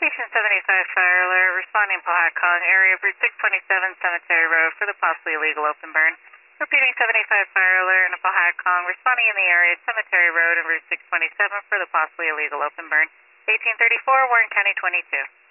Station 75 fire alert, responding Pahakong, area of Route 627 Cemetery Road for the possibly illegal open burn. Repeating 75 fire alert in Pahakong, responding in the area of Cemetery Road and Route 627 for the possibly illegal open burn. 1834, Warren County 22.